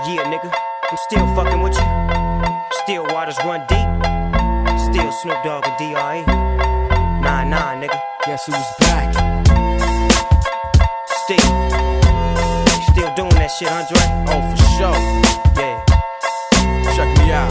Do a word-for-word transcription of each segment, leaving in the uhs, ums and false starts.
Yeah, nigga, I'm still fucking with you. Still waters run deep. Still Snoop Dogg and D R E. Nah, nah, nigga. Guess who's back? Still. You still doing that shit, Andre? Oh, for sure. Yeah. Check me out.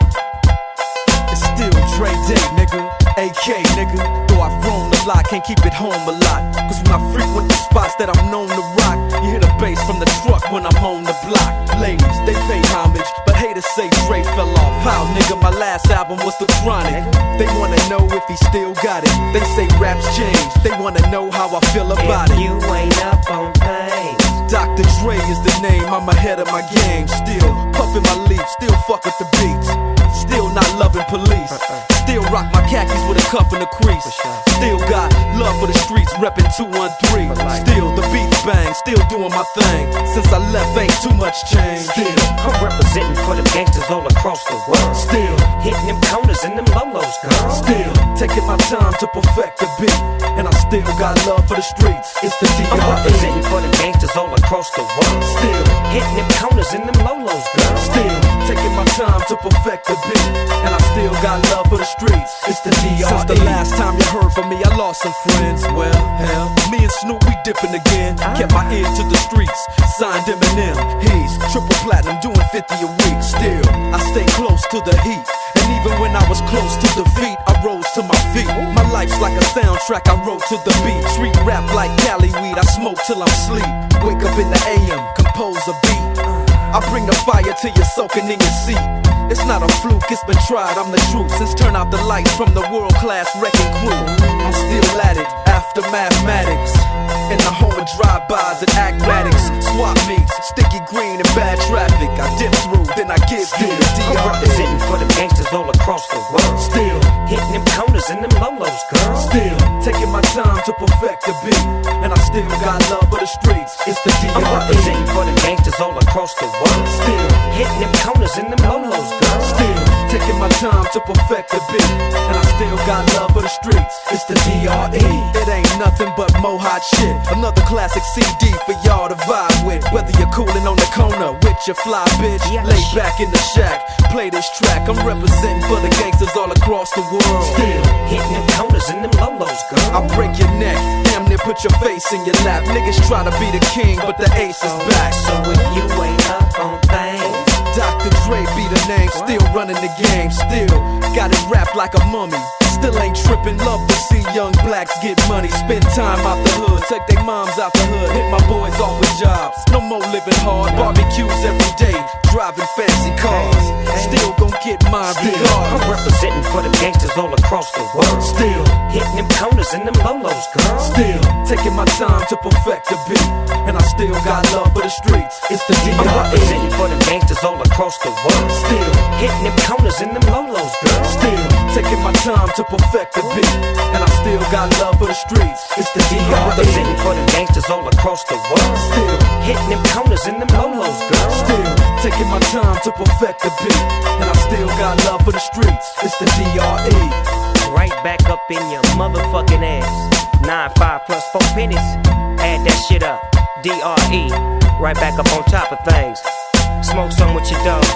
It's still Dre Day, nigga. A K, nigga. Though I've grown a lot, can't keep it home a lot. Cause when I frequent the spots that I'm known to rock, you hear the bass from the truck when I'm on the block. Ladies, they pay homage, but haters say Dre fell off. How, nigga, my last album was The Chronic. They wanna know if he still got it. They say raps change, they wanna know how I feel about if it. You ain't up on things. Doctor Dre is the name, I'm ahead of my game. Still puffin' my leaf, still fuck with the beats. Still not loving police. Still rock my khakis with a cuff and a crease. Still got love for the streets, reppin' two one three. Still the beats bang, still doing my thing. Since I left ain't too much change. Still, I'm representing for the gangsters all across the world. Still hitting them corners and them lolos, girl. Still taking my time to perfect the beat. And I still got love for the streets. It's the D R E. I'm representing for the gangsters all across the world. Still hitting them corners and them lolos, girl. Still taking my time to perfect the beat. And I still got love for the streets. It's the D R E. Since the last time you heard from me, I lost some friends. Well, hell, me and Snoop, we dipping again. Kept my ear to the streets, signed Eminem. He's triple platinum, doing fifty a week. Still, I stay close to the heat. And even when I was close to defeat, I rose to my feet. My life's like a soundtrack, I wrote to the beat. Street rap like Cali weed, I smoke till I'm sleep. Wake up in the A M, compose a beat. I bring the fire till you're soaking in your seat. It's not a fluke, it's been tried, I'm the truth. Since turn out the lights from the world-class wrecking crew, I'm still at it, after mathematics. In the home of drive-bys and acmatics. Swap meets, sticky green and bad traffic. I dip through, then I give you the D R E. I'm representing for the gangsters all across the world. Still hitting them corners and them lolos, girl. Still taking my time to perfect the beat. And I still got love for the streets. It's the D R E. I'm representing for the gangsters all across the world. Still hitting them corners and them lolos, girl. Still taking my time to perfect the beat. And I still got love for the streets. It's the D R E. It ain't nothing but mo hot shit. Another classic C D for y'all to vibe with. Whether you're coolin' on the corner with your fly bitch, lay back in the shack, play this track. I'm representing for the gangsters all across the world. Still hitting them corners and them lolos, girl. I break your neck, damn near put your face in your lap. Niggas try to be the king, but the ace is back. So if you ain't up on things, Doctor Dre be the name, still running the game. Still got it wrapped like a mummy. Still ain't trippin', love to see young blacks get money. Spend time out the hood, take their moms out the hood. Hit my boys off with jobs, no more living hard. Barbecues every day, driving fancy cars. Still gon' get mine regardless. I'm representing for the gangsters all across the world. Still hitting them corners and them lolos, girl. Still taking my time to perfect the beat. And I still got love for the streets. It's the D R E. I'm representing for the gangsters all across the world. Still hitting them corners and them lolos, girl. Still taking my time to perfect the beat. And I still got love for the streets. It's the D R E. I'm representing for the gangsters all across the world. Still hitting them corners and them lolos, girl. Still taking my time to perfect the beat. And I still got love for the streets. It's the D R E. Right back up in your motherfucking ass. Nine, five plus four pennies. Add that shit up. D R E. Right back up on top of things. Smoke some with your dog.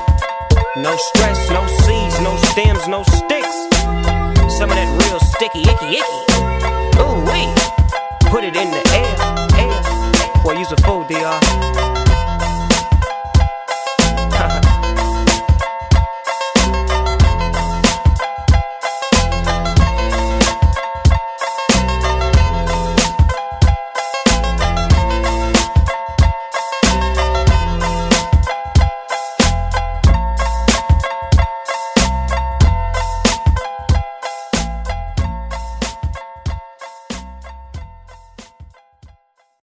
No stress, no seeds, no stems, no sticks. Some of that real sticky, icky, icky. Ooh wee. Put it in the air, air. Boy, you's a fool, D R